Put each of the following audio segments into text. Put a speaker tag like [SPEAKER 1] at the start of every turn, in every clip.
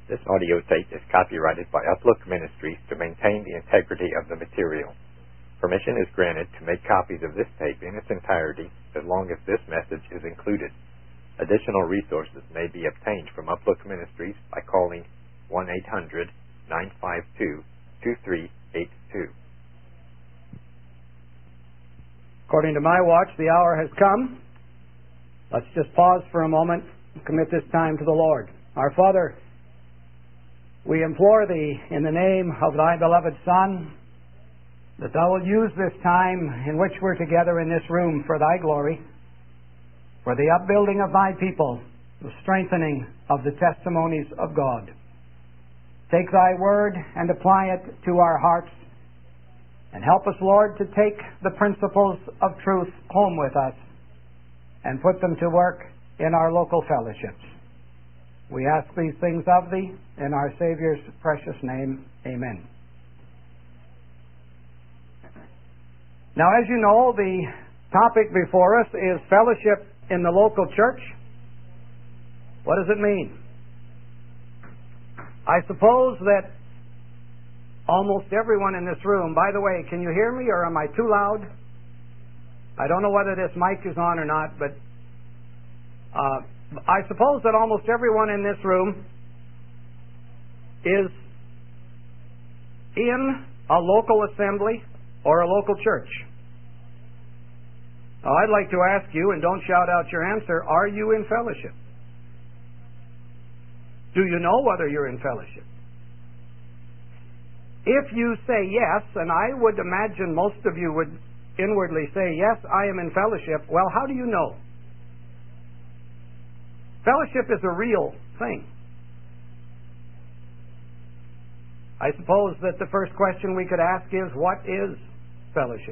[SPEAKER 1] This audio tape is copyrighted by Uplook Ministries to maintain the integrity of the material. Permission is granted to make copies of this tape in its entirety as long as this message is included. Additional resources may be obtained from Uplook Ministries by calling 1-800-952-2382.
[SPEAKER 2] According to my watch, the hour has come. Let's just pause for a moment and commit this time to the Lord. Our Father, we implore Thee in the name of Thy beloved Son that Thou wilt use this time in which we're together in this room for Thy glory, for the upbuilding of Thy people, the strengthening of the testimonies of God. Take Thy word and apply it to our hearts, and help us, Lord, to take the principles of truth home with us and put them to work in our local fellowships. We ask these things of Thee in our Savior's precious name. Amen. Now, as you know, the topic before us is fellowship in the local church. What does it mean? I suppose that almost everyone in this room, by the way, can you hear me or am I too loud? I don't know whether this mic is on or not, but I suppose that almost everyone in this room is in a local assembly or a local church. Now, I'd like to ask you, and don't shout out your answer, are you in fellowship? Do you know whether you're in fellowship? If you say yes, and I would imagine most of you would inwardly say, yes, I am in fellowship, well, how do you know? Fellowship is a real thing. I suppose that the first question we could ask is, what is fellowship?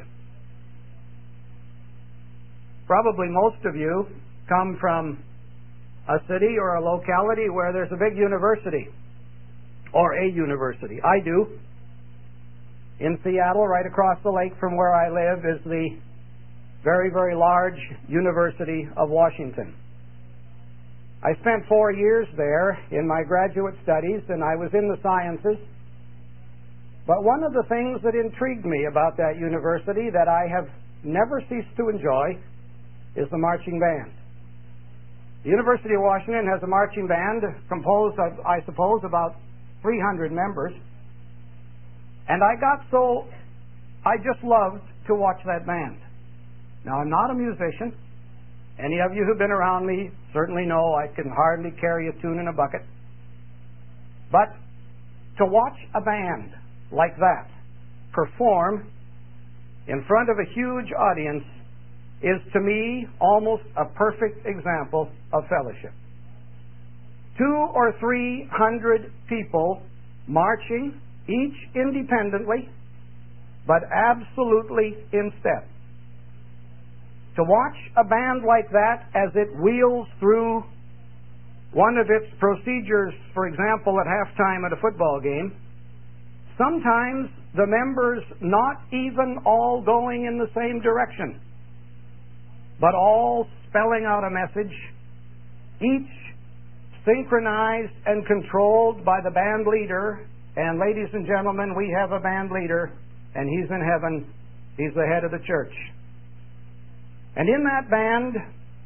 [SPEAKER 2] Probably most of you come from a city or a locality where there's a big university, or a university. I do. In Seattle, right across the lake from where I live, is the very, very large University of Washington. I spent 4 years there in my graduate studies, and I was in the sciences. But one of the things that intrigued me about that university that I have never ceased to enjoy is the marching band. The University of Washington has a marching band composed of, I suppose, about 300 members. And I just loved to watch that band. Now, I'm not a musician. Any of you who've been around me certainly know I can hardly carry a tune in a bucket. But to watch a band like that perform in front of a huge audience is, to me, almost a perfect example of fellowship. 200 or 300 people marching, each independently, but absolutely in step. To watch a band like that as it wheels through one of its procedures, for example, at halftime at a football game, sometimes the members not even all going in the same direction, but all spelling out a message, each synchronized and controlled by the band leader. And ladies and gentlemen, we have a band leader, and he's in heaven. He's the head of the church. And in that band,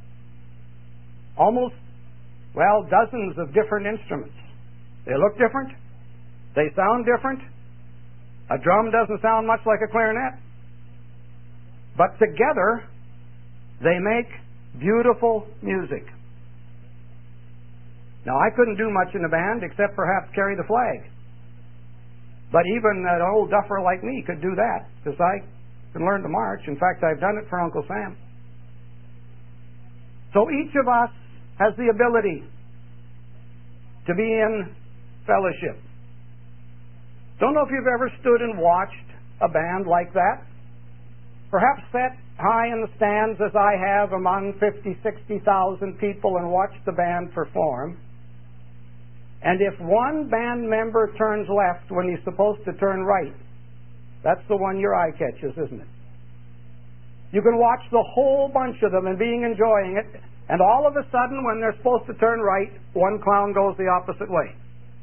[SPEAKER 2] dozens of different instruments. They look different. They sound different. A drum doesn't sound much like a clarinet. But together, they make beautiful music. Now, I couldn't do much in the band except perhaps carry the flag. But even an old duffer like me could do that, because I can learn to march. In fact, I've done it for Uncle Sam. So each of us has the ability to be in fellowship. Don't know if you've ever stood and watched a band like that. Perhaps sat high in the stands as I have among 50,000, 60,000 people and watched the band perform. And if one band member turns left when he's supposed to turn right, that's the one your eye catches, isn't it? You can watch the whole bunch of them and enjoying it, and all of a sudden, when they're supposed to turn right, one clown goes the opposite way.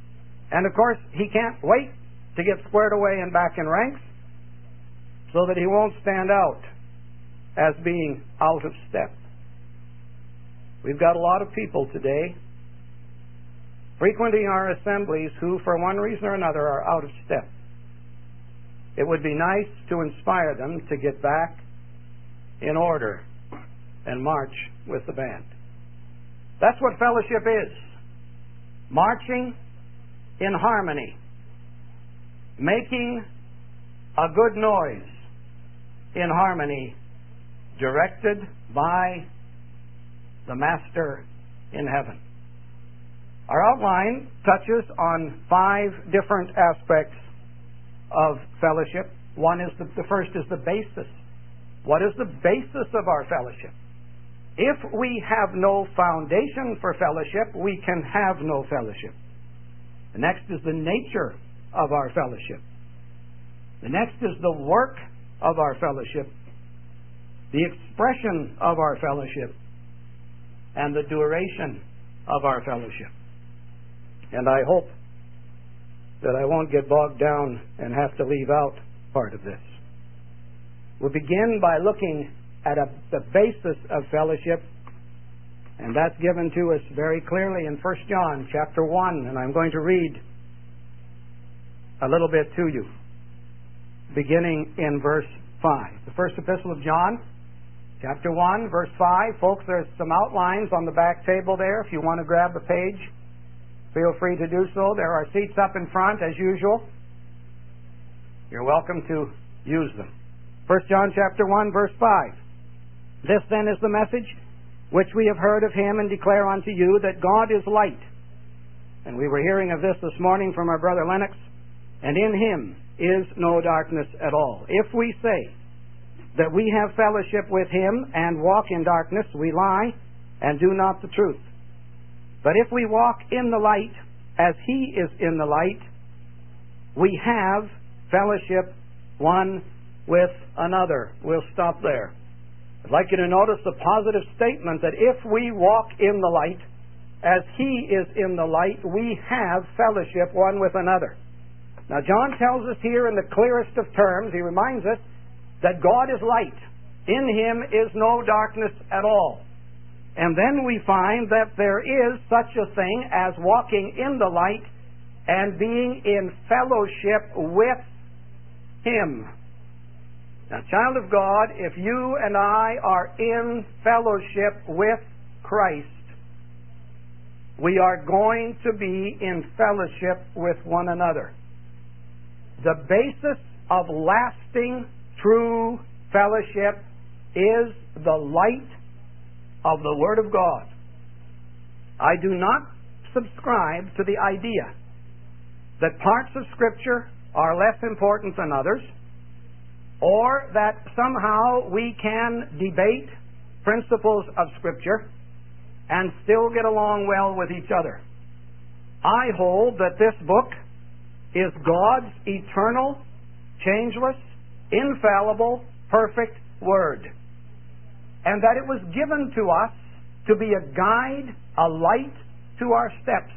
[SPEAKER 2] And of course, he can't wait to get squared away and back in ranks so that he won't stand out as being out of step. We've got a lot of people today frequenting our assemblies who, for one reason or another, are out of step. It would be nice to inspire them to get back in order and march with the band. That's what fellowship is. Marching in harmony. Making a good noise in harmony, directed by the Master in heaven. Our outline touches on 5 different aspects of fellowship. The first is the basis. What is the basis of our fellowship? If we have no foundation for fellowship, we can have no fellowship. The next is the nature of our fellowship. The next is the work of our fellowship, the expression of our fellowship, and the duration of our fellowship. And I hope that I won't get bogged down and have to leave out part of this. We'll begin by looking at the basis of fellowship, and that's given to us very clearly in 1 John chapter 1, and I'm going to read a little bit to you, beginning in verse 5. The first epistle of John, chapter 1, verse 5. Folks, there's some outlines on the back table there. If you want to grab a page, feel free to do so. There are seats up in front, as usual. You're welcome to use them. 1 John chapter 1, verse 5. This then is the message which we have heard of him and declare unto you, that God is light. And we were hearing of this morning from our brother Lennox. And in him is no darkness at all. If we say that we have fellowship with him and walk in darkness, we lie and do not the truth. But if we walk in the light as he is in the light, we have fellowship one with another. We'll stop there. I'd like you to notice the positive statement that if we walk in the light as he is in the light, we have fellowship one with another. Now, John tells us here in the clearest of terms, he reminds us that God is light. In him is no darkness at all. And then we find that there is such a thing as walking in the light and being in fellowship with him. Now, child of God, if you and I are in fellowship with Christ, we are going to be in fellowship with one another. The basis of lasting, true fellowship is the light of the Word of God. I do not subscribe to the idea that parts of Scripture are less important than others, or that somehow we can debate principles of Scripture and still get along well with each other. I hold that this book is God's eternal, changeless, infallible, perfect Word, and that it was given to us to be a guide, a light to our steps.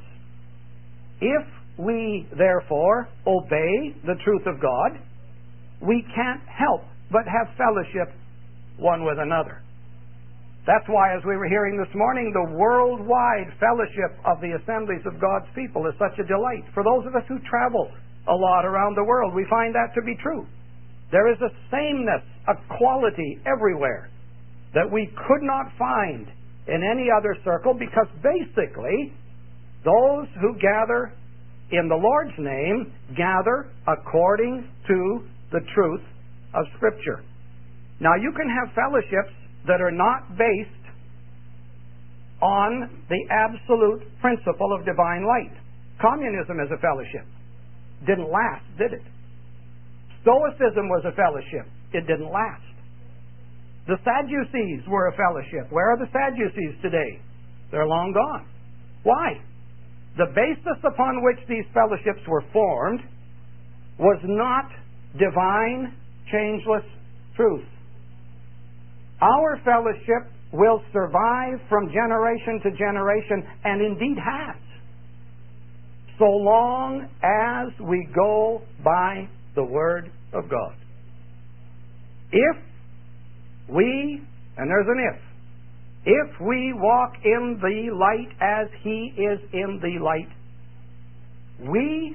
[SPEAKER 2] If we, therefore, obey the truth of God, we can't help but have fellowship one with another. That's why, as we were hearing this morning, the worldwide fellowship of the assemblies of God's people is such a delight. For those of us who travel a lot around the world, we find that to be true. There is a sameness, a quality everywhere that we could not find in any other circle, because basically those who gather in the Lord's name gather according to the truth of Scripture. Now, you can have fellowships that are not based on the absolute principle of divine light. Communism is a fellowship. Didn't last, did it? Stoicism was a fellowship. It didn't last. The Sadducees were a fellowship. Where are the Sadducees today? They're long gone. Why? The basis upon which these fellowships were formed was not divine, changeless truth. Our fellowship will survive from generation to generation, and indeed has. so long as we go by the Word of God. If we, and there's an if we walk in the light as He is in the light, we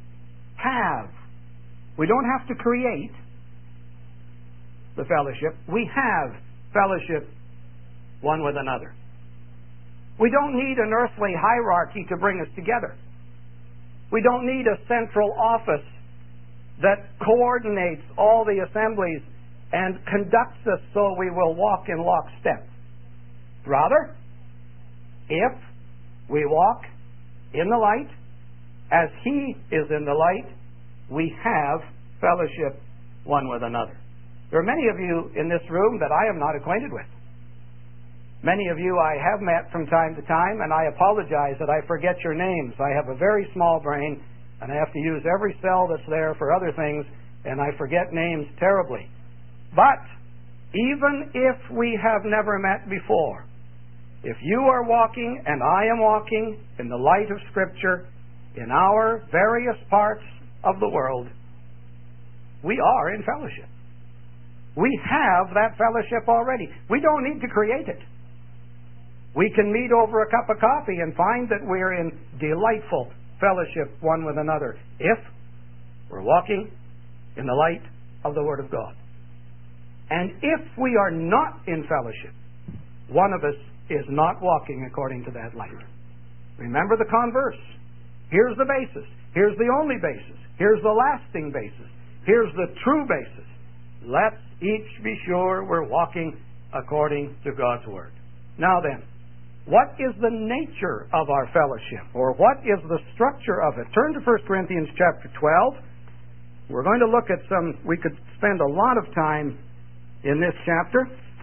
[SPEAKER 2] don't have to create the fellowship. We have fellowship one with another. We don't need an earthly hierarchy to bring us together. We don't need a central office that coordinates all the assemblies and conducts us so we will walk in lockstep. Rather, if we walk in the light as He is in the light, we have fellowship one with another. There are many of you in this room that I am not acquainted with. Many of you I have met from time to time, and I apologize that I forget your names. I have a very small brain, and I have to use every cell that's there for other things, and I forget names terribly. But even if we have never met before, if you are walking and I am walking in the light of Scripture in our various parts of the world, we are in fellowship. We have that fellowship already. We don't need to create it. We can meet over a cup of coffee and find that we're in delightful fellowship one with another if we're walking in the light of the Word of God. And if we are not in fellowship, one of us is not walking according to that light. Remember the converse. Here's the basis. Here's the only basis. Here's the lasting basis. Here's the true basis. Let's each be sure we're walking according to God's Word. Now then, what is the nature of our fellowship? Or what is the structure of it? Turn to 1 Corinthians chapter 12. We're going to look at we could spend a lot of time in this chapter.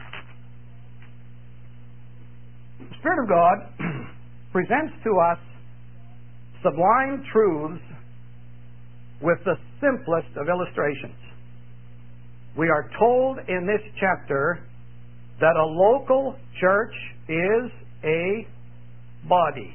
[SPEAKER 2] The Spirit of God presents to us sublime truths with the simplest of illustrations. We are told in this chapter that a local church is a body.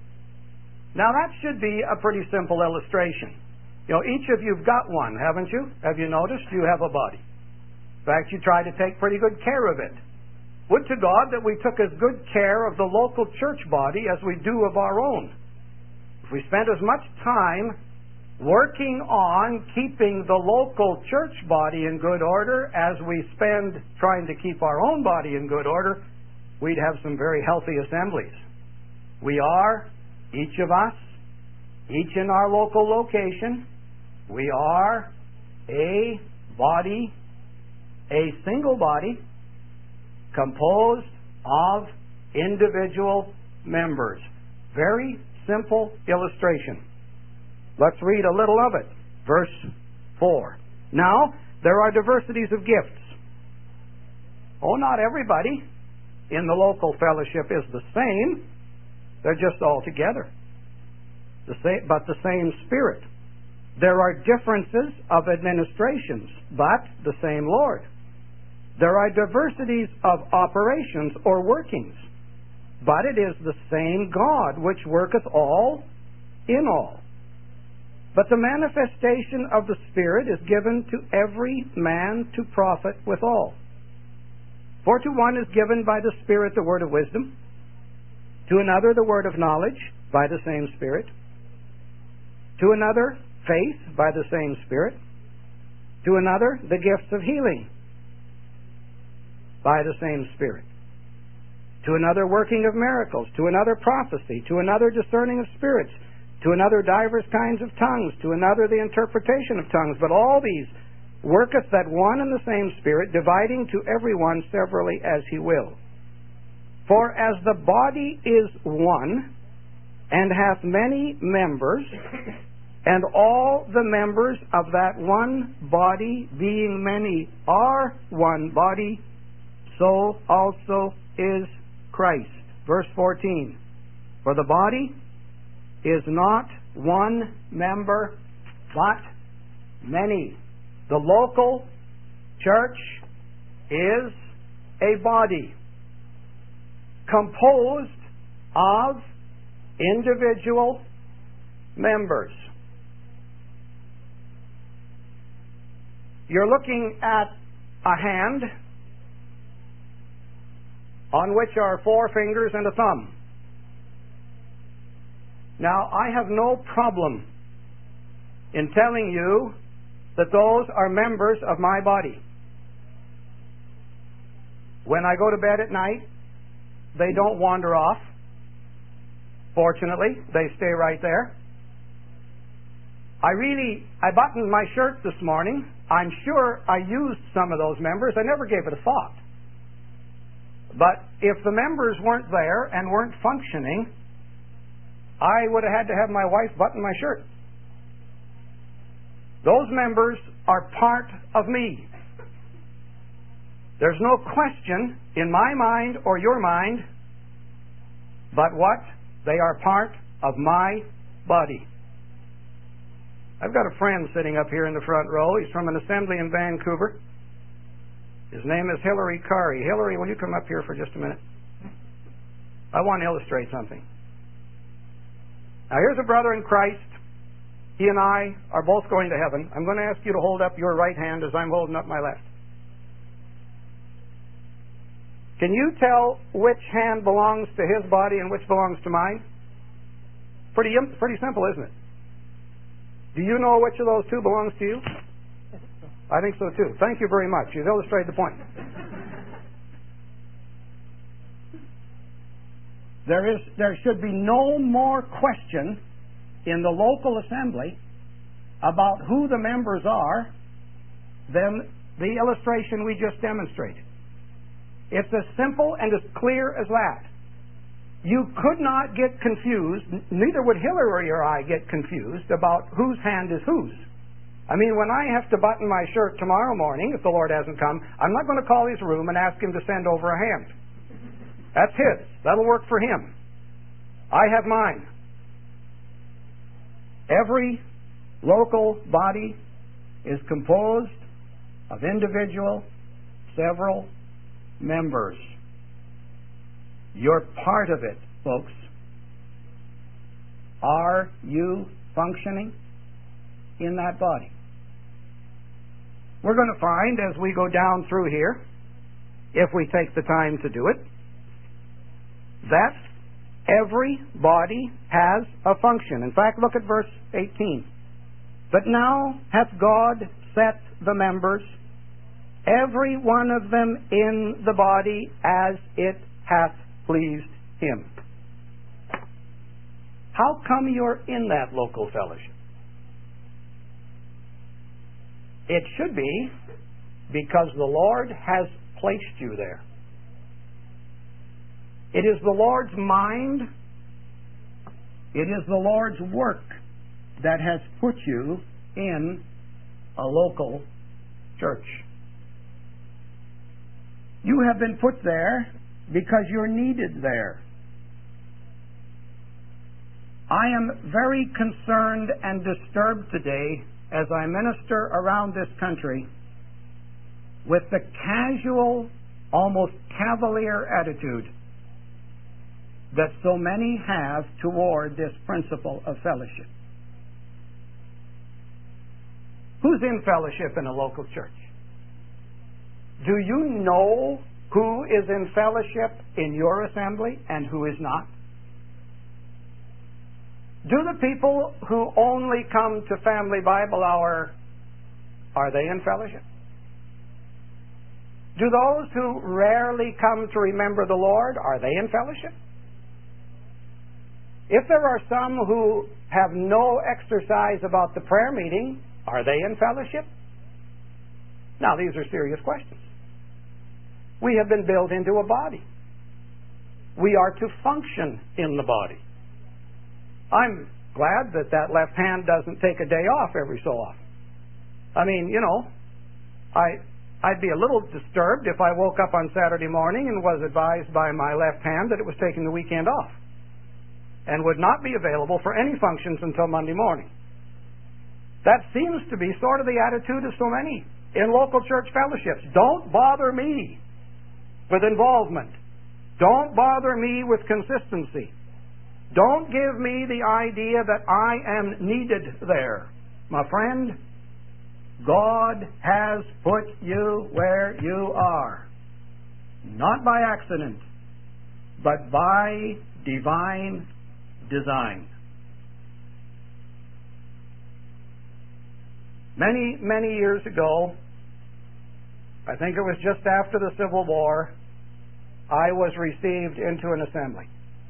[SPEAKER 2] Now that should be a pretty simple illustration. You know, each of you've got one, haven't you? Have you noticed you have a body? In fact, you try to take pretty good care of it. Would to God that we took as good care of the local church body as we do of our own. If we spent as much time working on keeping the local church body in good order as we spend trying to keep our own body in good order, we'd have some very healthy assemblies. We are, each of us, each in our local location, we are a body, a single body, composed of individual members. Very simple illustration. Let's read a little of it. Verse 4. Now, there are diversities of gifts. Oh, not everybody in the local fellowship is the same. They're just all together. But the same Spirit. There are differences of administrations, but the same Lord. There are diversities of operations or workings, but it is the same God which worketh all in all. But the manifestation of the Spirit is given to every man to profit withal. For to one is given by the Spirit the word of wisdom, to another the word of knowledge by the same Spirit, to another faith by the same Spirit, to another the gifts of healing by the same Spirit, to another working of miracles, to another prophecy, to another discerning of spirits, to another divers kinds of tongues, to another the interpretation of tongues. But all these worketh that one and the same Spirit, dividing to every one severally as he will. For as the body is one, and hath many members, and all the members of that one body, being many, are one body, so also is Christ. Verse 14. For the body is not one member, but many. The local church is a body composed of individual members. You're looking at a hand on which are 4 fingers and a thumb. Now, I have no problem in telling you that those are members of my body. When I go to bed at night, they don't wander off. Fortunately, they stay right there. I buttoned my shirt this morning. I'm sure I used some of those members. I never gave it a thought. But if the members weren't there and weren't functioning, I would have had to have my wife button my shirt. Those members are part of me. There's no question in my mind or your mind but what? They are part of my body. I've got a friend sitting up here in the front row. He's from an assembly in Vancouver. His name is Hillary Curry. Hillary, will you come up here for just a minute? I want to illustrate something. Now, here's a brother in Christ. He and I are both going to heaven. I'm going to ask you to hold up your right hand as I'm holding up my left. Can you tell which hand belongs to his body and which belongs to mine? Pretty simple, isn't it? Do you know which of those two belongs to you? I think so too. Thank you very much. You've illustrated the point. There should be no more question in the local assembly about who the members are than the illustration we just demonstrated. It's as simple and as clear as that. You could not get confused, neither would Hillary or I get confused about whose hand is whose. I mean, when I have to button my shirt tomorrow morning, if the Lord hasn't come, I'm not going to call his room and ask him to send over a hand. That's his. That'll work for him. I have mine. Every local body is composed of individual, several members. You're part of it, folks. Are you functioning in that body? We're going to find as we go down through here, if we take the time to do it, that every body has a function. In fact, look at verse 18. But now hath God set the members, every one of them in the body, as it hath pleased him. How come you're in that local fellowship? It should be because the Lord has placed you there. It is the Lord's mind, it is the Lord's work that has put you in a local church. You have been put there because you're needed there. I am very concerned and disturbed today as I minister around this country with the casual, almost cavalier attitude that so many have toward this principle of fellowship. Who's in fellowship in a local church? Do you know who is in fellowship in your assembly and who is not? Do the people who only come to Family Bible Hour, are they in fellowship? Do those who rarely come to remember the Lord, are they in fellowship? If there are some who have no exercise about the prayer meeting, are they in fellowship? Now, these are serious questions. We have been built into a body. We are to function in the body. I'm glad that that left hand doesn't take a day off every so often. I mean, you know, I'd be a little disturbed if I woke up on Saturday morning and was advised by my left hand that it was taking the weekend off and would not be available for any functions until Monday morning. That seems to be sort of the attitude of so many in local church fellowships. Don't bother me with involvement. Don't bother me with consistency. Don't give me the idea that I am needed there. My friend, God has put you where you are. Not by accident, but by divine design. Many, many years ago, I think it was just after the Civil War, I was received into an assembly.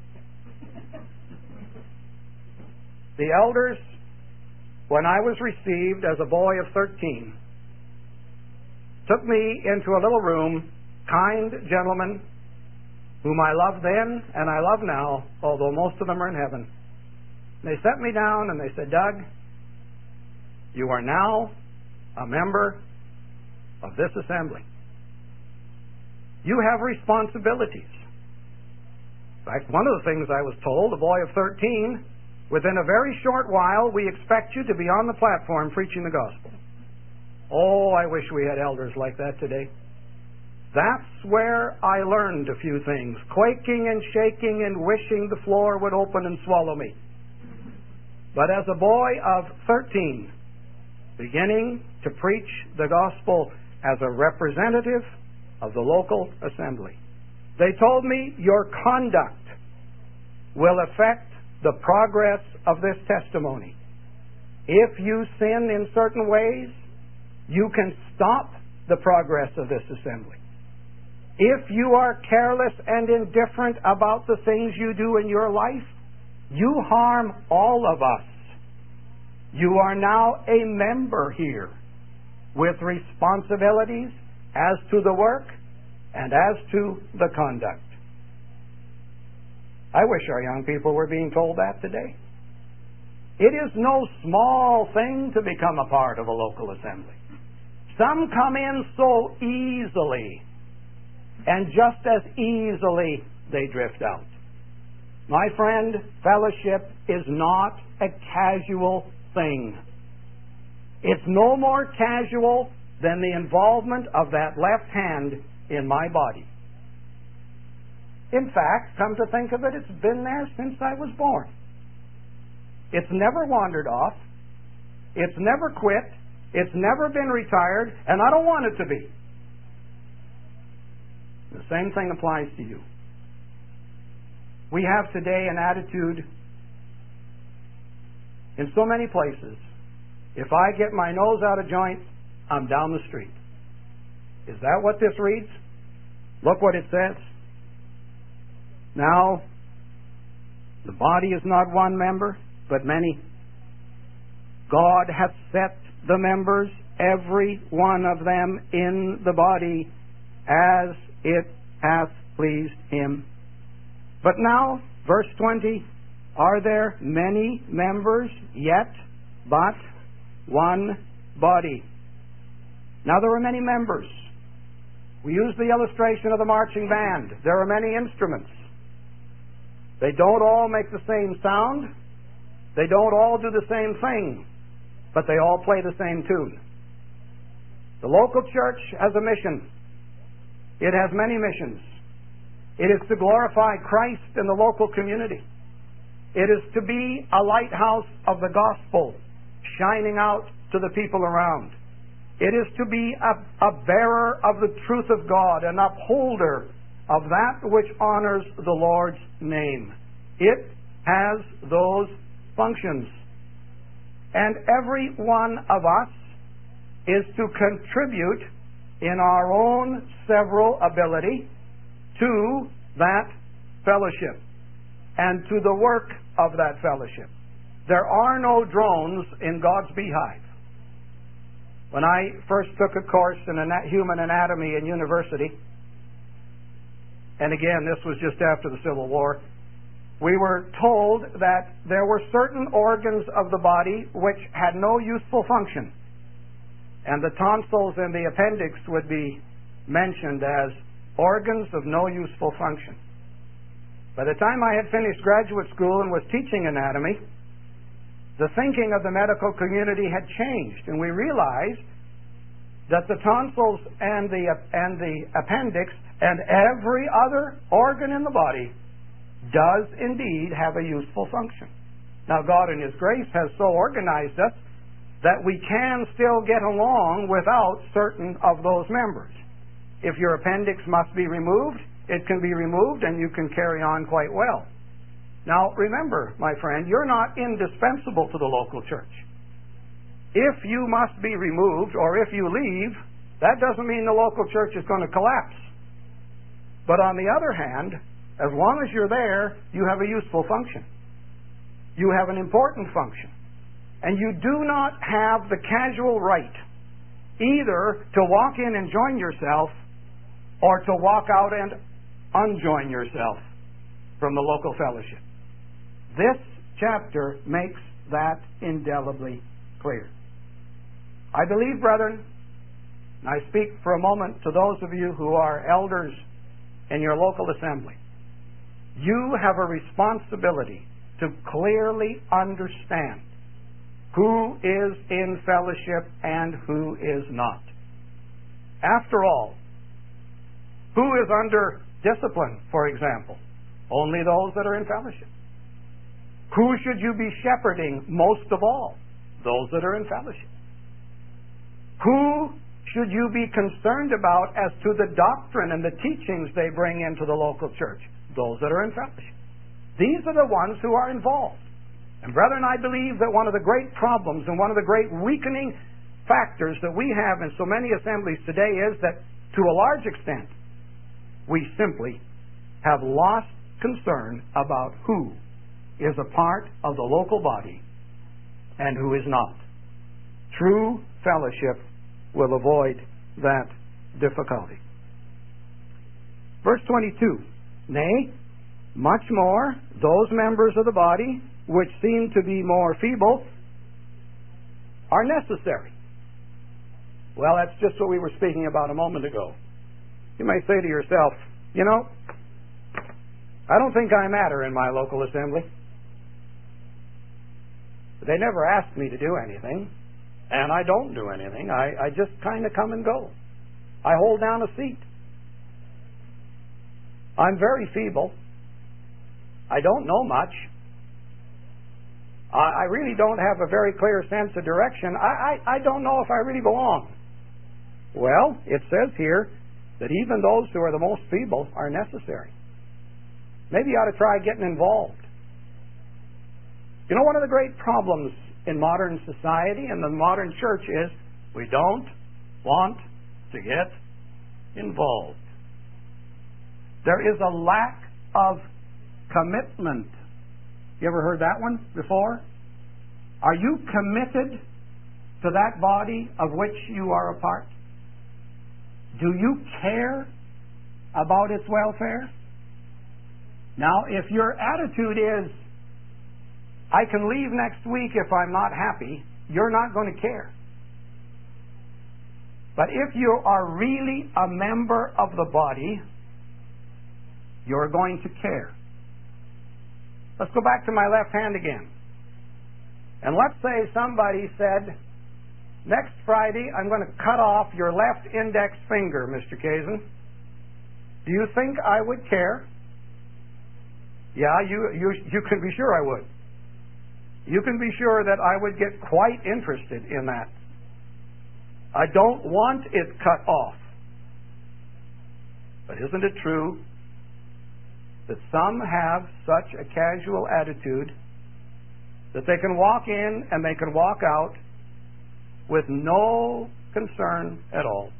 [SPEAKER 2] The elders, when I was received as a boy of 13, took me into a little room, kind gentlemen, whom I loved then and I love now, although most of them are in heaven. They set me down and they said, Doug, you are now a member of this assembly. You have responsibilities. In fact, one of the things I was told, a boy of 13, within a very short while, we expect you to be on the platform preaching the gospel. Oh, I wish we had elders like that today. That's where I learned a few things, quaking and shaking and wishing the floor would open and swallow me. But as a boy of 13, beginning to preach the gospel as a representative of the local assembly, they told me your conduct will affect the progress of this testimony. If you sin in certain ways, you can stop the progress of this assembly. If you are careless and indifferent about the things you do in your life, you harm all of us. You are now a member here with responsibilities as to the work and as to the conduct. I wish our young people were being told that today. It is no small thing to become a part of a local assembly. Some come in so easily, and just as easily they drift out. My friend, fellowship is not a casual thing. It's no more casual than the involvement of that left hand in my body. In fact, come to think of it, it's been there since I was born. It's never wandered off. It's never quit. It's never been retired, and I don't want it to be. The same thing applies to you. We have today an attitude in so many places. If I get my nose out of joint, I'm down the street. Is that what this reads? Look what it says. Now, the body is not one member, but many. God hath set the members, every one of them, in the body, as it hath pleased him. But now, verse 20, are there many members, yet but one body? Now there are many members. We use the illustration of the marching band. There are many instruments. They don't all make the same sound. They don't all do the same thing. But they all play the same tune. The local church has a mission. It has many missions. It is to glorify Christ in the local community. It is to be a lighthouse of the gospel, shining out to the people around. It is to be a bearer of the truth of God, an upholder of that which honors the Lord's name. It has those functions. And every one of us is to contribute in our own several ability to that fellowship and to the work of that fellowship. There are no drones in God's beehive. When I first took a course in human anatomy in university, and again, this was just after the Civil War, we were told that there were certain organs of the body which had no useful function. And the tonsils and the appendix would be mentioned as organs of no useful function. By the time I had finished graduate school and was teaching anatomy, the thinking of the medical community had changed, and we realized that the tonsils and the appendix and every other organ in the body does indeed have a useful function. Now, God in His grace has so organized us that we can still get along without certain of those members. If your appendix must be removed, it can be removed and you can carry on quite well. Now, remember, my friend, you're not indispensable to the local church. If you must be removed or if you leave, that doesn't mean the local church is going to collapse. But on the other hand, as long as you're there, you have a useful function. You have an important function. And you do not have the casual right either to walk in and join yourself or to walk out and unjoin yourself from the local fellowship. This chapter makes that indelibly clear. I believe, brethren, and I speak for a moment to those of you who are elders in your local assembly, you have a responsibility to clearly understand who is in fellowship and who is not. After all, who is under discipline, for example? Only those that are in fellowship. Who should you be shepherding most of all? Those that are in fellowship. Who should you be concerned about as to the doctrine and the teachings they bring into the local church? Those that are in fellowship. These are the ones who are involved. And brethren, I believe that one of the great problems and one of the great weakening factors that we have in so many assemblies today is that, to a large extent, we simply have lost concern about who is a part of the local body and who is not. True fellowship will avoid that difficulty. Verse 22, nay, much more, those members of the body which seem to be more feeble are necessary. Well, that's just what we were speaking about a moment ago. You may say to yourself, you know, I don't think I matter in my local assembly. They never asked me to do anything, and I don't do anything. I just kind of come and go. I hold down a seat. I'm very feeble. I don't know much. I really don't have a very clear sense of direction. I don't know if I really belong. Well, it says here that even those who are the most feeble are necessary. Maybe you ought to try getting involved. You know, one of the great problems in modern society and the modern church is we don't want to get involved. There is a lack of commitment. You ever heard that one before? Are you committed to that body of which you are a part? Do you care about its welfare? Now, if your attitude is, I can leave next week if I'm not happy, you're not going to care. But if you are really a member of the body, you're going to care. Let's go back to my left hand again. And let's say somebody said, next Friday I'm going to cut off your left index finger, Mr. Kazin. Do you think I would care? Yeah, you can be sure I would. You can be sure that I would get quite interested in that. I don't want it cut off. But isn't it true that some have such a casual attitude that they can walk in and they can walk out with no concern at all,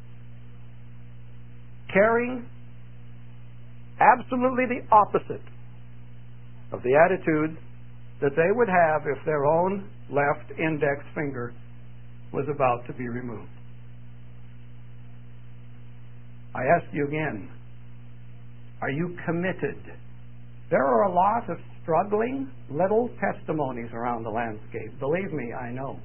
[SPEAKER 2] carrying absolutely the opposite of the attitude that they would have if their own left index finger was about to be removed. I ask you again, are you committed? There are a lot of struggling little testimonies around the landscape. Believe me, I know.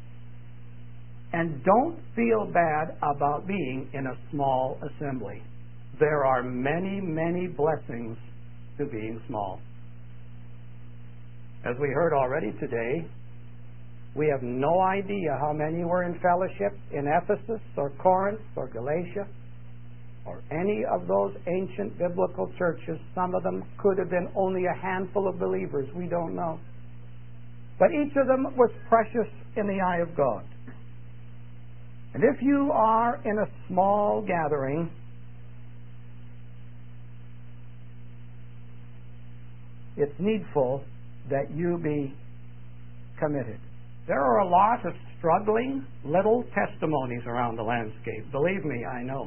[SPEAKER 2] And don't feel bad about being in a small assembly. There are many, many blessings to being small. As we heard already today, we have no idea how many were in fellowship in Ephesus or Corinth or Galatia. or any of those ancient biblical churches. Some of them could have been only a handful of believers. We don't know. But each of them was precious in the eye of God. And if you are in a small gathering, it's needful that you be committed. There are a lot of struggling little testimonies around the landscape. Believe me, I know.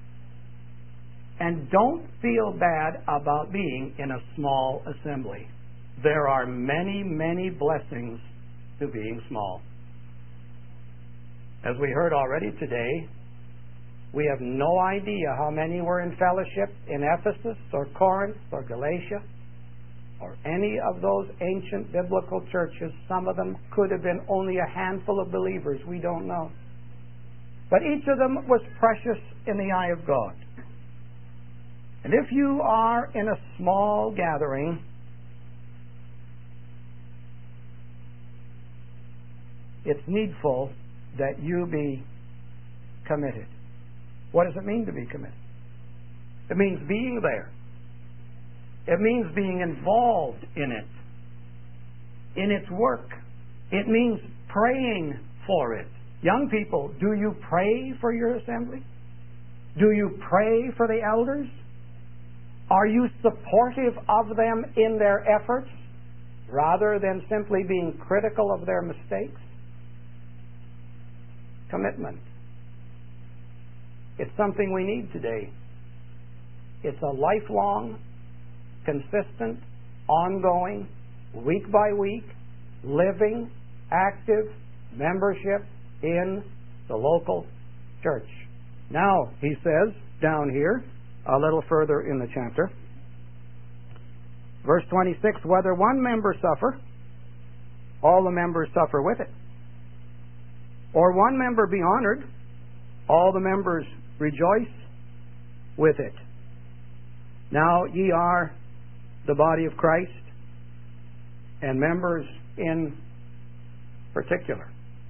[SPEAKER 2] And don't feel bad about being in a small assembly. There are many, many blessings to being small. As we heard already today, we have no idea how many were in fellowship in Ephesus or Corinth or Galatia or any of those ancient biblical churches. Some of them could have been only a handful of believers. We don't know. But each of them was precious in the eye of God. And if you are in a small gathering, it's needful that you be committed. What does it mean to be committed? It means being there. It means being involved in it, in its work. It means praying for it. Young people, do you pray for your assembly? Do you pray for the elders? Are you supportive of them in their efforts rather than simply being critical of their mistakes? Commitment. It's something we need today. It's a lifelong, consistent, ongoing, week by week, living, active membership in the local church. Now, he says down here, a little further in the chapter, verse 26, whether one member suffer, all the members suffer with it. Or one member be honored, all the members rejoice with it. Now ye are the body of Christ, and members in particular.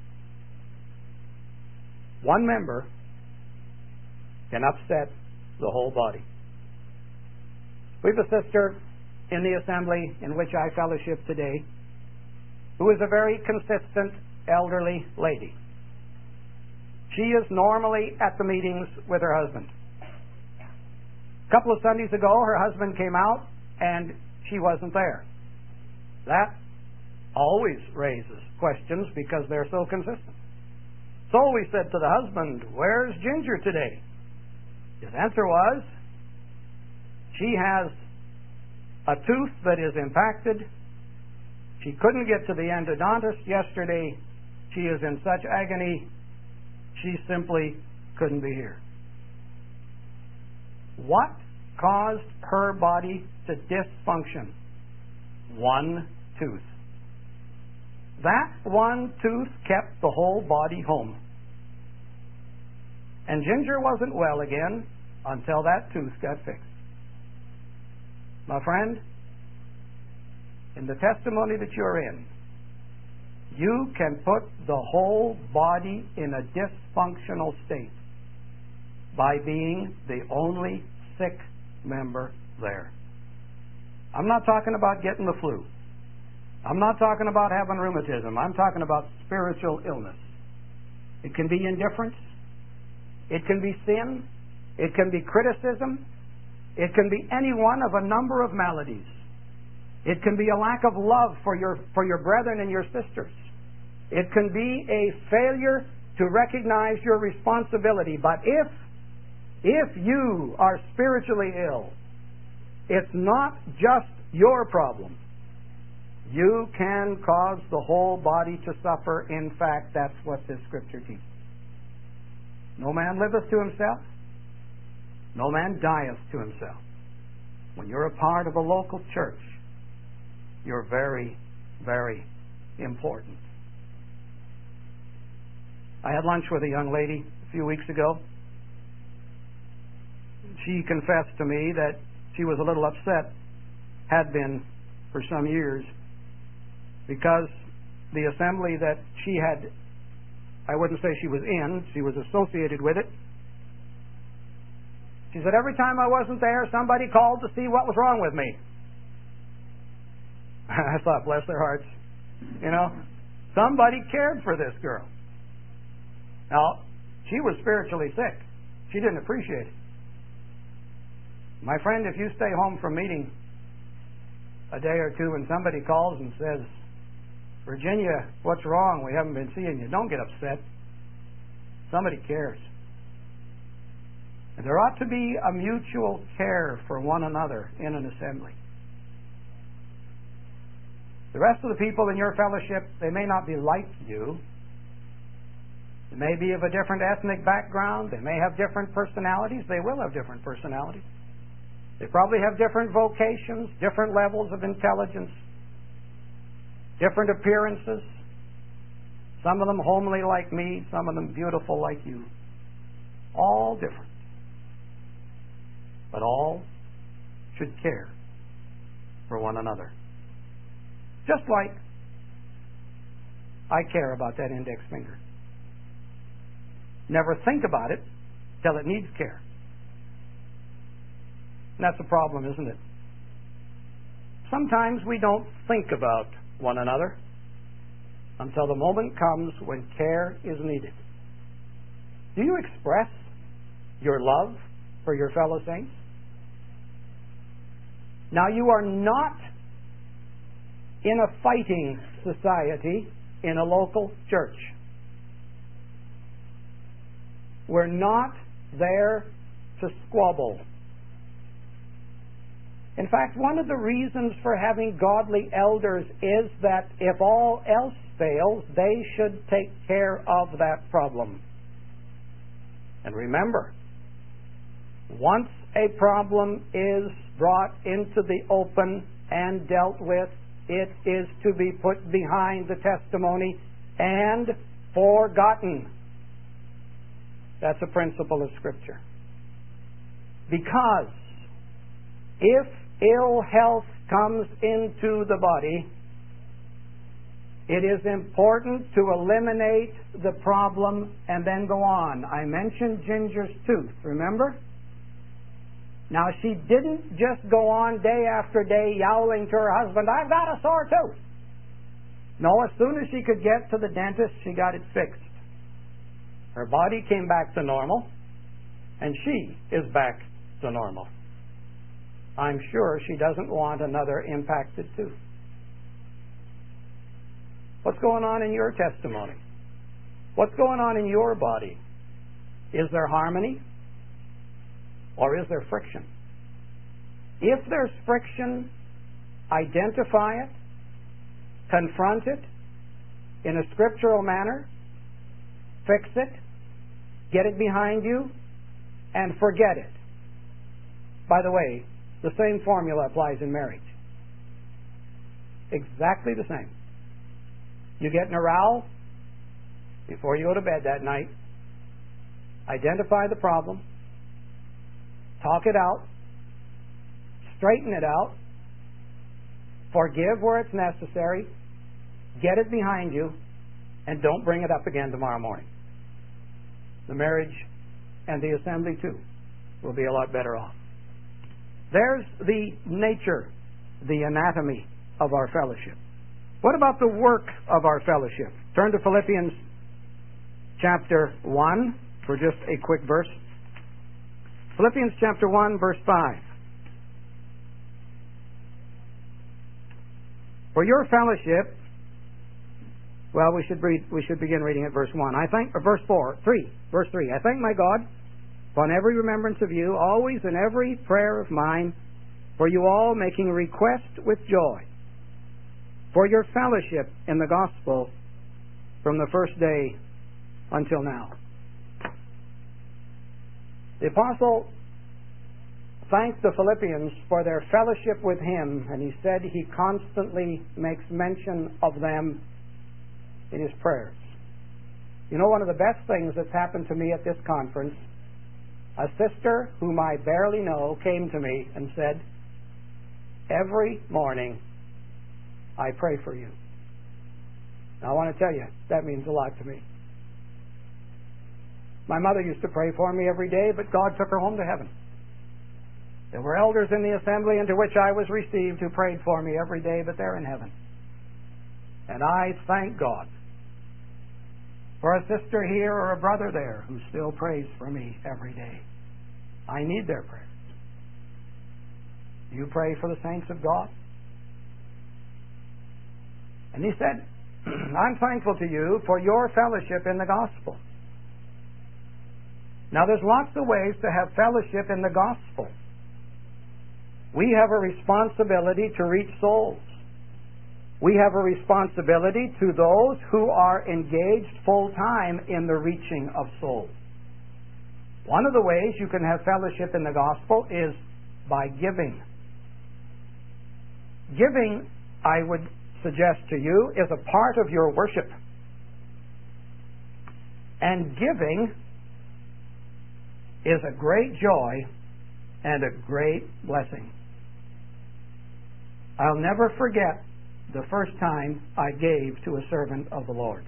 [SPEAKER 2] One member can upset the whole body. We have a sister in the assembly in which I fellowship today who is a very consistent elderly lady. She is normally at the meetings with her husband. A couple of Sundays ago, her husband came out and she wasn't there. That always raises questions because they're so consistent. So we said to the husband, "Where's Ginger today?" His answer was, "She has a tooth that is impacted. She couldn't get to the endodontist yesterday. She is in such agony, she simply couldn't be here." What caused her body to dysfunction? One tooth. That one tooth kept the whole body home. And Ginger wasn't well again until that tooth got fixed. My friend, in the testimony that you're in, you can put the whole body in a dysfunctional state by being the only sick member there. I'm not talking about getting the flu. I'm not talking about having rheumatism. I'm talking about spiritual illness. It can be indifference. It can be sin. It can be criticism. It can be any one of a number of maladies. It can be a lack of love for your brethren and your sisters. It can be a failure to recognize your responsibility. But if you are spiritually ill, it's not just your problem. You can cause the whole body to suffer. In fact, that's what this scripture teaches. No man liveth to himself. No man dieth to himself. When you're a part of a local church, you're very, very important. I had lunch with a young lady a few weeks ago. She confessed to me that she was a little upset, had been for some years, because the assembly that she had, I wouldn't say she was in, she was associated with it. She said, every time I wasn't there, somebody called to see what was wrong with me. I thought, bless their hearts. You know, somebody cared for this girl. Now, she was spiritually sick. She didn't appreciate it. My friend, if you stay home from meeting a day or two and somebody calls and says, Virginia, what's wrong? We haven't been seeing you. Don't get upset. Somebody cares. And there ought to be a mutual care for one another in an assembly. The rest of the people in your fellowship, they may not be like you. They may be of a different ethnic background. They may have different personalities. They will have different personalities. They probably have different vocations, different levels of intelligence, different appearances. Some of them homely like me, some of them beautiful like you. All different. But all should care for one another. Just like I care about that index finger. Never think about it till it needs care. And that's a problem, isn't it? Sometimes we don't think about one another until the moment comes when care is needed. Do you express your love for your fellow saints? Now, you are not in a fighting society in a local church. We're not there to squabble. In fact, one of the reasons for having godly elders is that if all else fails, they should take care of that problem. And remember, once a problem is brought into the open and dealt with, it is to be put behind the testimony and forgotten. That's a principle of Scripture. Because if ill health comes into the body, it is important to eliminate the problem and then go on. I mentioned Ginger's tooth, remember? Now, she didn't just go on day after day yowling to her husband, I've got a sore tooth. No, as soon as she could get to the dentist, she got it fixed. Her body came back to normal, and she is back to normal. I'm sure she doesn't want another impacted tooth. What's going on in your testimony? What's going on in your body? Is there harmony? Or is there friction? If there's friction, identify it, confront it in a scriptural manner, fix it, get it behind you, and forget it. By the way, the same formula applies in marriage. Exactly the same. You get in a row before you go to bed that night, identify the problem, talk it out, straighten it out, forgive where it's necessary, get it behind you, and don't bring it up again tomorrow morning. The marriage and the assembly, too, will be a lot better off. There's the nature, the anatomy of our fellowship. What about the work of our fellowship? Turn to Philippians chapter 1 for just a quick verse. Philippians chapter 1, verse 5. For your fellowship, well, we should begin reading at verse 1. Verse 3. I thank my God upon every remembrance of you, always in every prayer of mine, for you all making request with joy, for your fellowship in the gospel from the first day until now. The apostle thanked the Philippians for their fellowship with him, and he said he constantly makes mention of them in his prayers. You know, one of the best things that's happened to me at this conference, a sister whom I barely know came to me and said, every morning I pray for you. Now, I want to tell you, that means a lot to me. My mother used to pray for me every day, but God took her home to heaven. There were elders in the assembly into which I was received who prayed for me every day, but they're in heaven. And I thank God for a sister here or a brother there who still prays for me every day. I need their prayers. Do you pray for the saints of God? And he said, I'm thankful to you for your fellowship in the gospel. Now there's lots of ways to have fellowship in the gospel. We have a responsibility to reach souls. We have a responsibility to those who are engaged full-time in the reaching of souls. One of the ways you can have fellowship in the gospel is by giving. Giving, I would suggest to you, is a part of your worship. And giving is a great joy and a great blessing. I'll never forget the first time I gave to a servant of the Lord.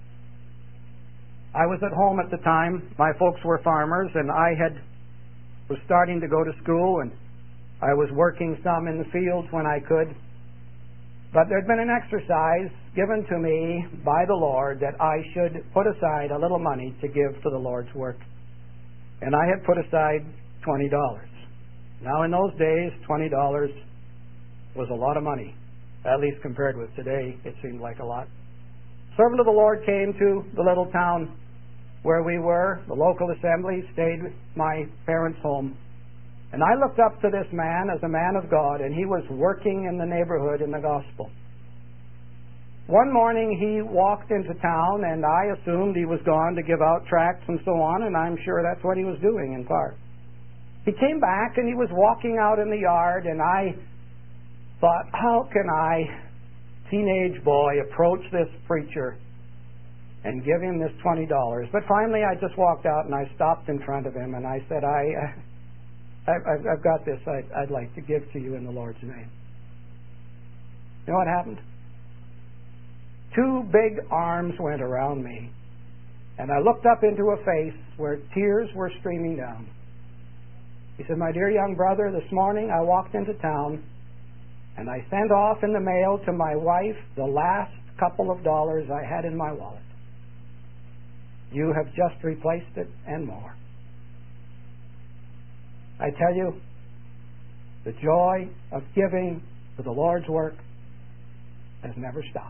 [SPEAKER 2] I was at home at the time. My folks were farmers, and I was starting to go to school, and I was working some in the fields when I could. But there'd been an exercise given to me by the Lord that I should put aside a little money to give to the Lord's work. And I had put aside $20. Now in those days, $20 was a lot of money. At least compared with today, it seemed like a lot. Servant of the Lord came to the little town where we were. The local assembly stayed at my parents' home. And I looked up to this man as a man of God, and he was working in the neighborhood in the gospel. One morning he walked into town, and I assumed he was gone to give out tracts and so on, and I'm sure that's what he was doing in part. He came back, and he was walking out in the yard, and I thought, how can I, teenage boy, approach this preacher and give him this $20? But finally I just walked out and I stopped in front of him and I said, I've got this I'd like to give to you in the Lord's name. You know what happened? Two big arms went around me, and I looked up into a face where tears were streaming down. He said, my dear young brother, this morning I walked into town and I sent off in the mail to my wife the last couple of dollars I had in my wallet. You have just replaced it and more. I tell you, the joy of giving to the Lord's work has never stopped.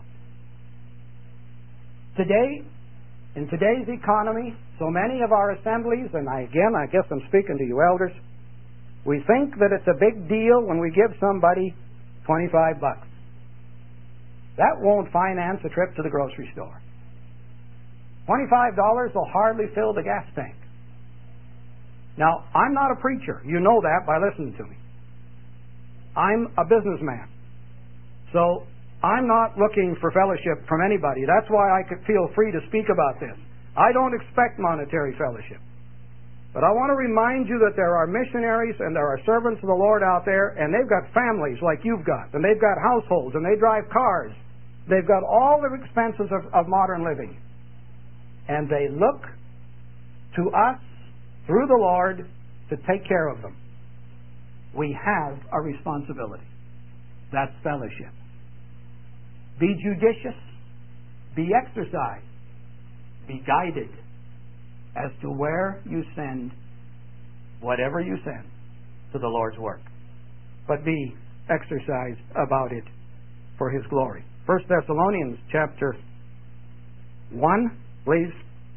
[SPEAKER 2] Today, in today's economy, so many of our assemblies, and I guess I'm speaking to you elders, we think that it's a big deal when we give somebody $25. That won't finance a trip to the grocery store. $25 will hardly fill the gas tank. Now, I'm not a preacher. You know that by listening to me. I'm a businessman. So, I'm not looking for fellowship from anybody. That's why I could feel free to speak about this. I don't expect monetary fellowship. But I want to remind you that there are missionaries and there are servants of the Lord out there, and they've got families like you've got, and they've got households, and they drive cars. They've got all the expenses of modern living. And they look to us through the Lord to take care of them. We have a responsibility. That's fellowship. Be judicious. Be exercised. Be guided as to where you send whatever you send to the Lord's work. But be exercised about it for His glory. 1 Thessalonians chapter 1, please.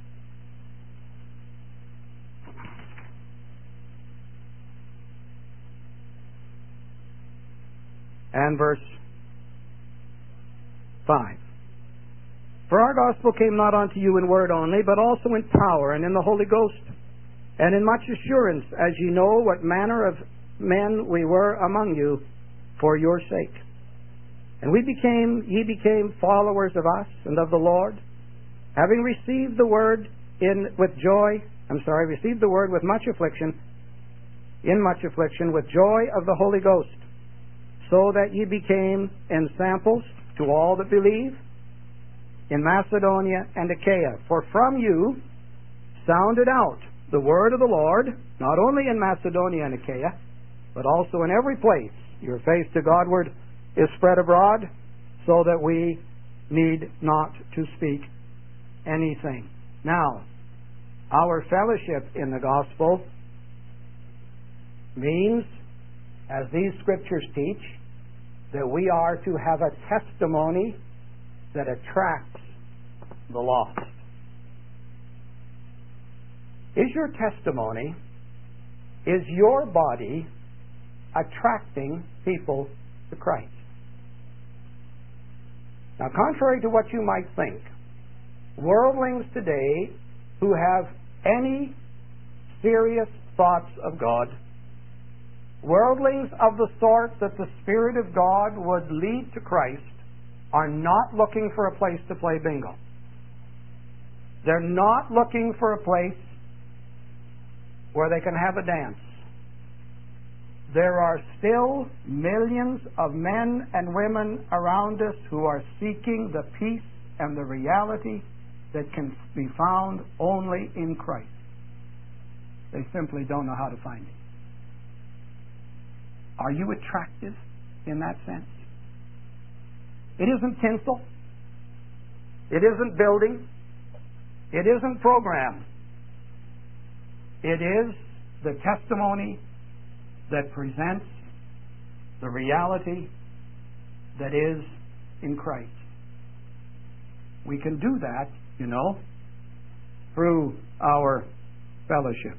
[SPEAKER 2] And verse 5. For our gospel came not unto you in word only, but also in power and in the Holy Ghost, and in much assurance, as ye know what manner of men we were among you for your sake. And ye became followers of us and of the Lord, having received the word received the word with much affliction, with joy of the Holy Ghost, so that ye became ensamples to all that believe in Macedonia and Achaia. For from you sounded out the word of the Lord, not only in Macedonia and Achaia, but also in every place your faith to Godward is spread abroad, so that we need not to speak anything. Now, our fellowship in the gospel means, as these scriptures teach, that we are to have a testimony that attracts the lost. Is your testimony, is your body attracting people to Christ? Now, contrary to what you might think, worldlings today who have any serious thoughts of God, worldlings of the sort that the Spirit of God would lead to Christ, are not looking for a place to play bingo. They're not looking for a place where they can have a dance. There are still millions of men and women around us who are seeking the peace and the reality that can be found only in Christ. They simply don't know how to find it. Are you attractive in that sense? It isn't tinsel. It isn't building. It isn't program. It is the testimony that presents the reality that is in Christ. We can do that, you know, through our fellowship.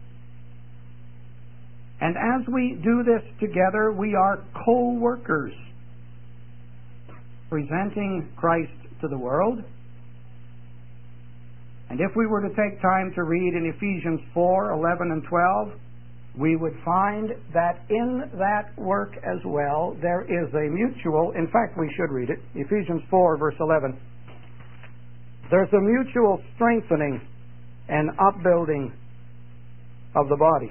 [SPEAKER 2] And as we do this together, we are co-workers, presenting Christ to the world. And if we were to take time to read in Ephesians 4, 11 and 12, we would find that in that work as well, there is a mutual, in fact we should read it, Ephesians 4 verse 11. There's a mutual strengthening and upbuilding of the body.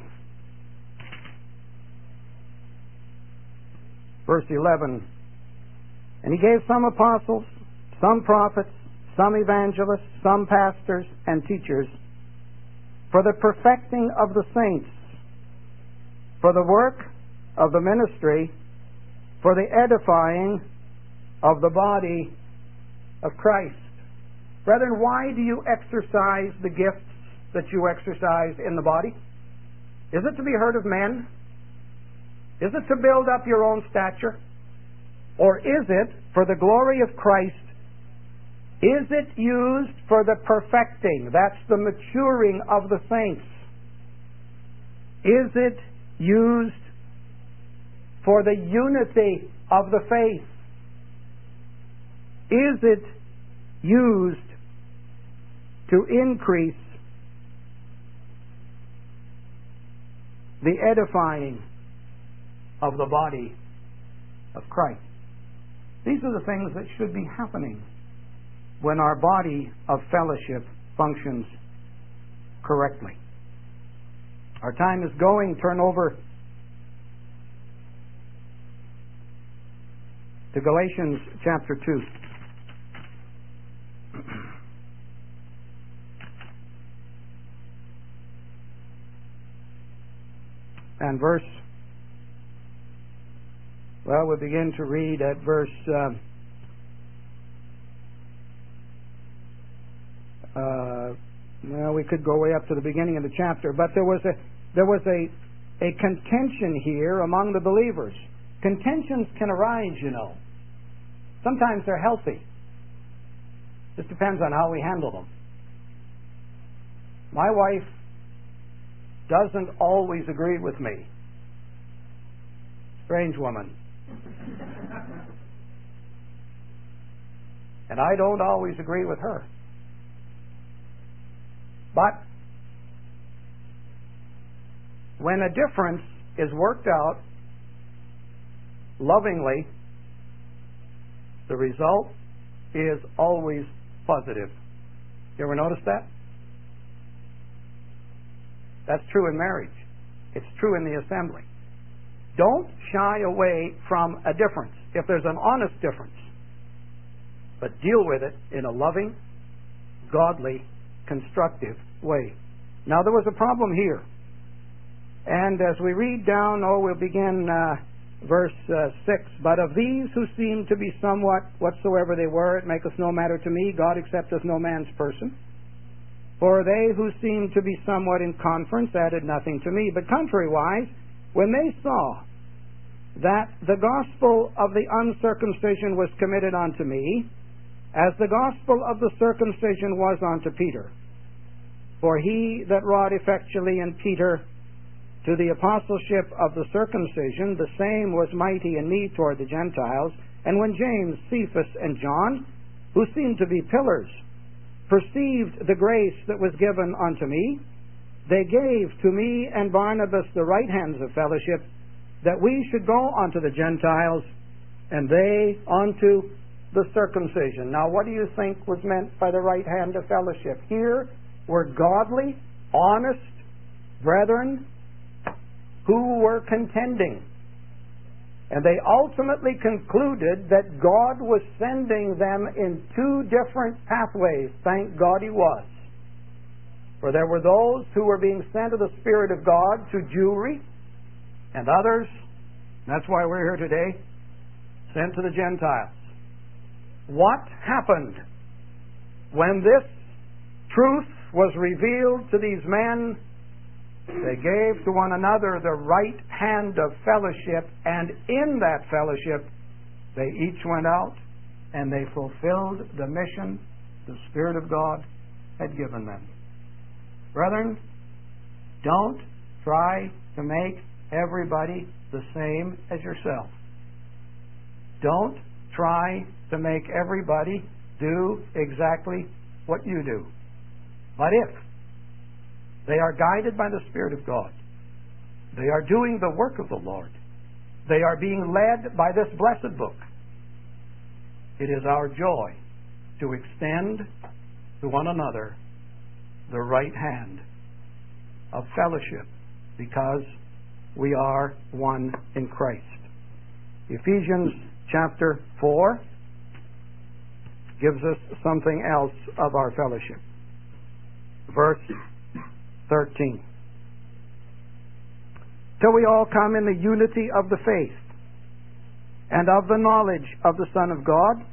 [SPEAKER 2] Verse 11, and he gave some apostles, some prophets, some evangelists, some pastors and teachers, for the perfecting of the saints, for the work of the ministry, for the edifying of the body of Christ. Brethren, why do you exercise the gifts that you exercise in the body? Is it to be heard of men? Is it to build up your own stature? Or is it for the glory of Christ? Is it used for the perfecting? That's the maturing of the saints. Is it used for the unity of the faith? Is it used to increase the edifying of the body of Christ? These are the things that should be happening when our body of fellowship functions correctly. Our time is going. Turn over to Galatians chapter 2. And we begin to read at verse we could go way up to the beginning of the chapter, but there was a contention here among the believers. Contentions can arise, you know. Sometimes they're healthy. Just depends on how we handle them. My wife doesn't always agree with me. Strange woman. And I don't always agree with her. But when a difference is worked out lovingly, the result is always positive. You ever notice that? That's true in marriage. It's true in the assembly. Don't shy away from a difference if there's an honest difference, but deal with it in a loving, godly, constructive way. Now, there was a problem here. And as we read down, we'll begin verse 6. But of these who seemed to be somewhat whatsoever they were, it maketh no matter to me. God accepteth no man's person. For they who seemed to be somewhat in conference added nothing to me. But contrariwise, when they saw that the gospel of the uncircumcision was committed unto me, as the gospel of the circumcision was unto Peter. For he that wrought effectually in Peter to the apostleship of the circumcision, the same was mighty in me toward the Gentiles. And when James, Cephas, and John, who seemed to be pillars, perceived the grace that was given unto me, they gave to me and Barnabas the right hands of fellowship, that we should go unto the Gentiles, and they unto the circumcision. Now, what do you think was meant by the right hand of fellowship? Here were godly, honest brethren who were contending. And they ultimately concluded that God was sending them in two different pathways. Thank God He was. For there were those who were being sent of the Spirit of God to Jewry, and others, that's why we're here today, sent to the Gentiles. What happened when this truth was revealed to these men? They gave to one another the right hand of fellowship, and in that fellowship they each went out and they fulfilled the mission the Spirit of God had given them. Brethren, don't try to make everybody the same as yourself. Don't try to make everybody do exactly what you do. But if they are guided by the Spirit of God, they are doing the work of the Lord, they are being led by this blessed book, it is our joy to extend to one another the right hand of fellowship, because we are one in Christ. Ephesians chapter 4 gives us something else of our fellowship. Verse 13. Till we all come in the unity of the faith and of the knowledge of the Son of God,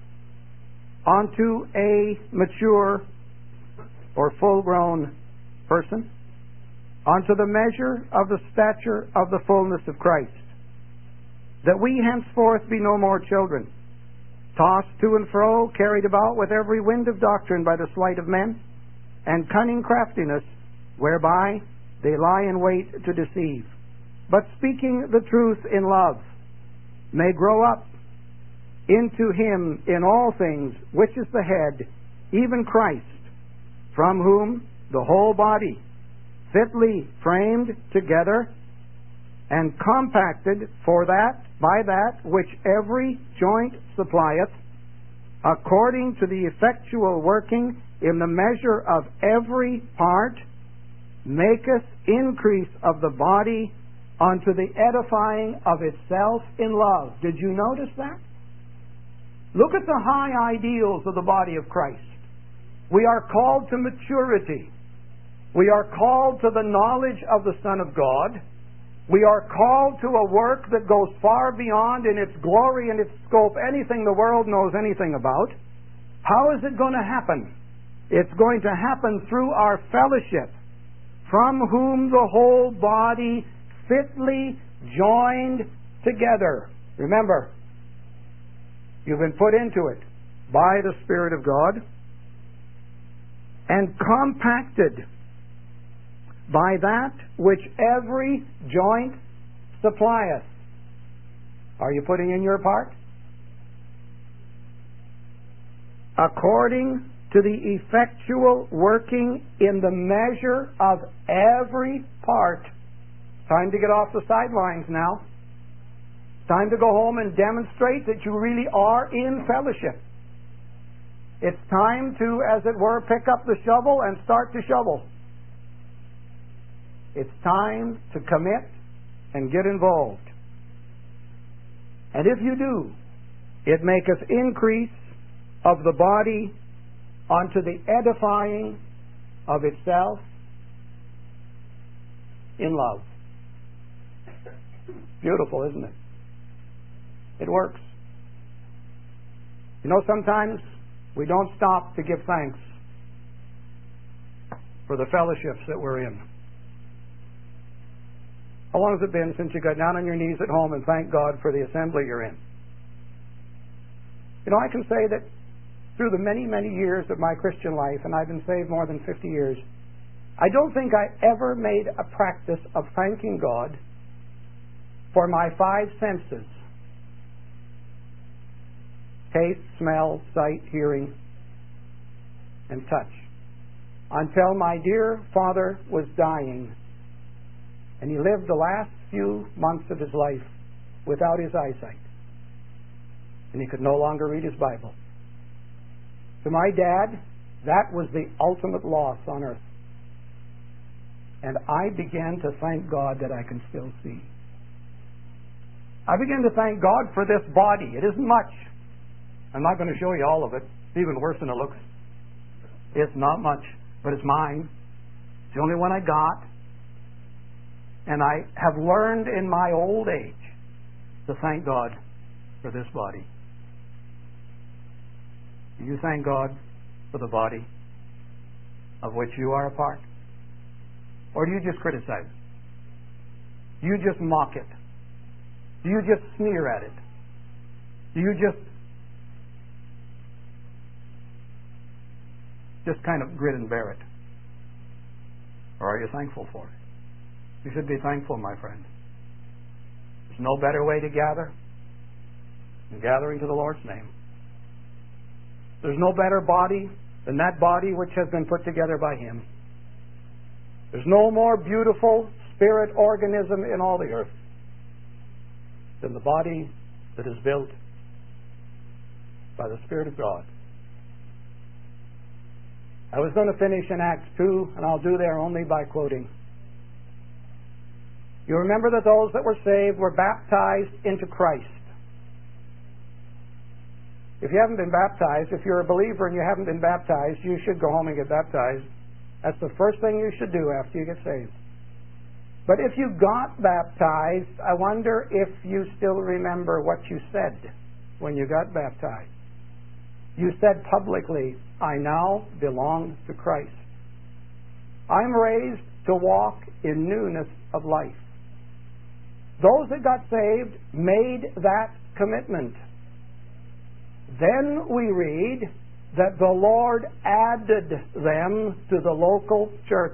[SPEAKER 2] unto a mature or full-grown person, unto the measure of the stature of the fullness of Christ, that we henceforth be no more children, tossed to and fro, carried about with every wind of doctrine by the sleight of men, and cunning craftiness, whereby they lie in wait to deceive, but speaking the truth in love, may grow up into Him in all things, which is the head, even Christ, from whom the whole body, fitly framed together and compacted for that, by that which every joint supplieth, according to the effectual working in the measure of every part, maketh increase of the body unto the edifying of itself in love. Did you notice that? Look at the high ideals of the body of Christ. We are called to maturity. We are called to the knowledge of the Son of God. We are called to a work that goes far beyond in its glory and its scope anything the world knows anything about. How is it going to happen? It's going to happen through our fellowship, from whom the whole body fitly joined together. Remember, you've been put into it by the Spirit of God and compacted by that which every joint supplieth. Are you putting in your part? According to the effectual working in the measure of every part. Time to get off the sidelines now. Time to go home and demonstrate that you really are in fellowship. It's time to, as it were, pick up the shovel and start to shovel. It's time to commit and get involved. And if you do, it maketh increase of the body unto the edifying of itself in love. Beautiful, isn't it? It works. You know, sometimes we don't stop to give thanks for the fellowships that we're in. How long has it been since you got down on your knees at home and thanked God for the assembly you're in? You know, I can say that through the many, many years of my Christian life, and I've been saved more than 50 years, I don't think I ever made a practice of thanking God for my 5 senses: taste, smell, sight, hearing, and touch, until my dear father was dying, and he lived the last few months of his life without his eyesight, and he could no longer read his Bible. To my dad, that was the ultimate loss on earth. And I began to thank God that I can still see. I began to thank God for this body. It isn't much. I'm not going to show you all of it. It's even worse than it looks. It's not much, but it's mine. It's the only one I got. And I have learned in my old age to thank God for this body. Do you thank God for the body of which you are a part? Or do you just criticize it? Do you just mock it? Do you just sneer at it? Do you just kind of grin and bear it? Or are you thankful for it? You should be thankful, my friend. There's no better way to gather than gathering to the Lord's name. There's no better body than that body which has been put together by Him. There's no more beautiful spirit organism in all the earth than the body that is built by the Spirit of God. I was going to finish in Acts 2, and I'll do there only by quoting. You remember that those that were saved were baptized into Christ. If you haven't been baptized, if you're a believer and you haven't been baptized, you should go home and get baptized. That's the first thing you should do after you get saved. But if you got baptized, I wonder if you still remember what you said when you got baptized. You said publicly, I now belong to Christ. I'm raised to walk in newness of life. Those that got saved made that commitment. Then we read that the Lord added them to the local church.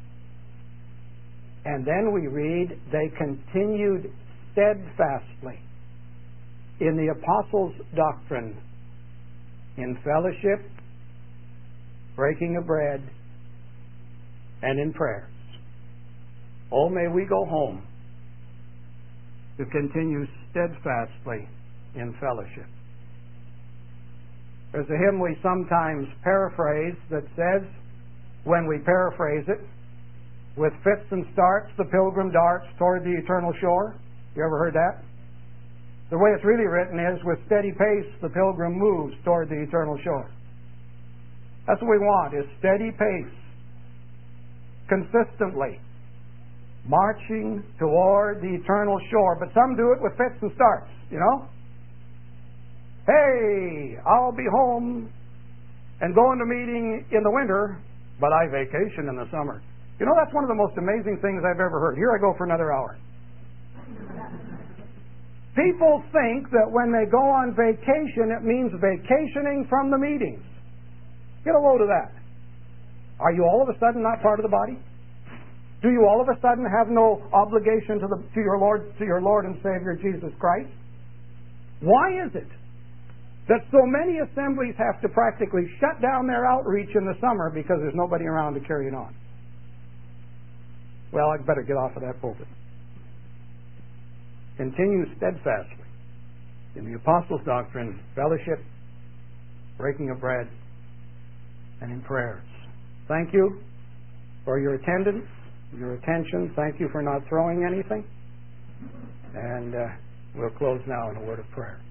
[SPEAKER 2] And then we read they continued steadfastly in the apostles' doctrine, in fellowship, breaking of bread, and in prayers. Oh, may we go home to continue steadfastly in fellowship. There's a hymn we sometimes paraphrase that says, when we paraphrase it, with fits and starts, the pilgrim darts toward the eternal shore. You ever heard that? The way it's really written is, with steady pace, the pilgrim moves toward the eternal shore. That's what we want, is steady pace, consistently, marching toward the eternal shore. But some do it with fits and starts, you know? Hey, I'll be home and going to meeting in the winter, but I vacation in the summer. You know, that's one of the most amazing things I've ever heard. Here I go for another hour. People think that when they go on vacation, it means vacationing from the meetings. Get a load of that. Are you all of a sudden not part of the body? Do you all of a sudden have no obligation to your Lord and Savior Jesus Christ? Why is it that so many assemblies have to practically shut down their outreach in the summer because there's nobody around to carry it on? Well, I'd better get off of that pulpit. Continue steadfastly in the apostles' doctrine, fellowship, breaking of bread, and in prayers. Thank you for your attendance, your attention. Thank you for not throwing anything. And we'll close now in a word of prayer.